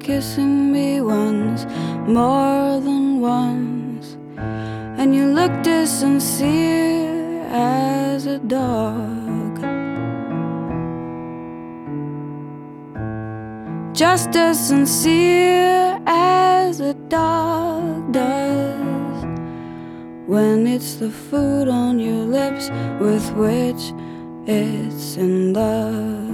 kissing me once, more than once, and you looked as sincere as a dog, just as sincere as a dog does when it's the food on your lips with which it's in love.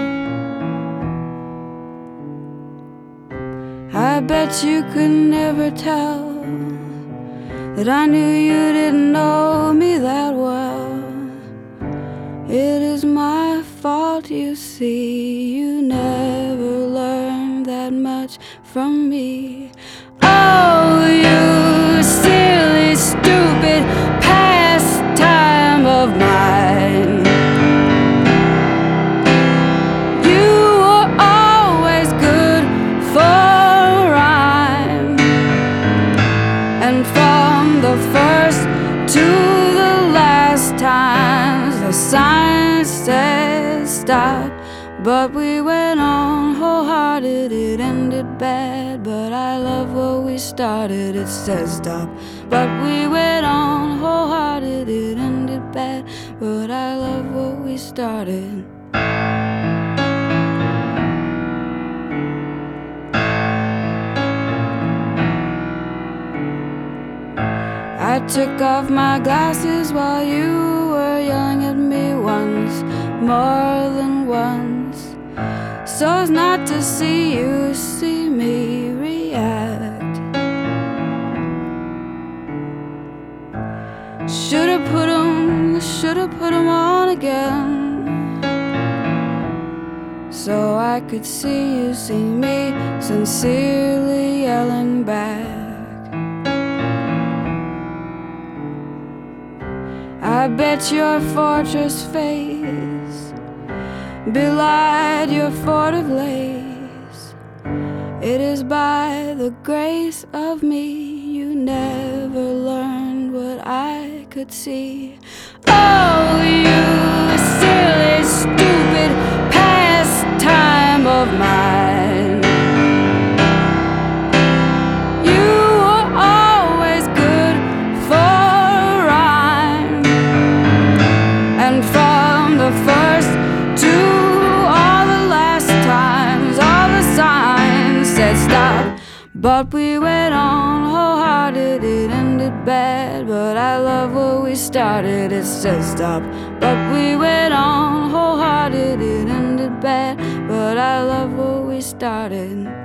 I bet you could never tell that I knew you didn't know me that well. It is my fault, you see, you never learned that much from me. Oh, you silly, stupid pastime of mine. You were always good for rhyme, and from the first to the last times the sign says stop, but we went on wholehearted. It ended bad, but I love what we started. It says stop, but we went on wholehearted. It ended bad, but I love what we started. I took off my glasses while you were yelling at me once, more than once, so as not to see you see me react. Should've put 'em on again, so I could see you see me sincerely yelling back. I bet your fortress face belied your fort of lace. It is by the grace of me you never learned what I could see. Oh, you silly, stupid pastime of mine. You were always good for rhyme, and from the first to all the last times, all the signs said stop, but we went on wholehearted. It ended bad, but I love what we started. It says stop, but we went on wholehearted. It ended bad, but I love what we started.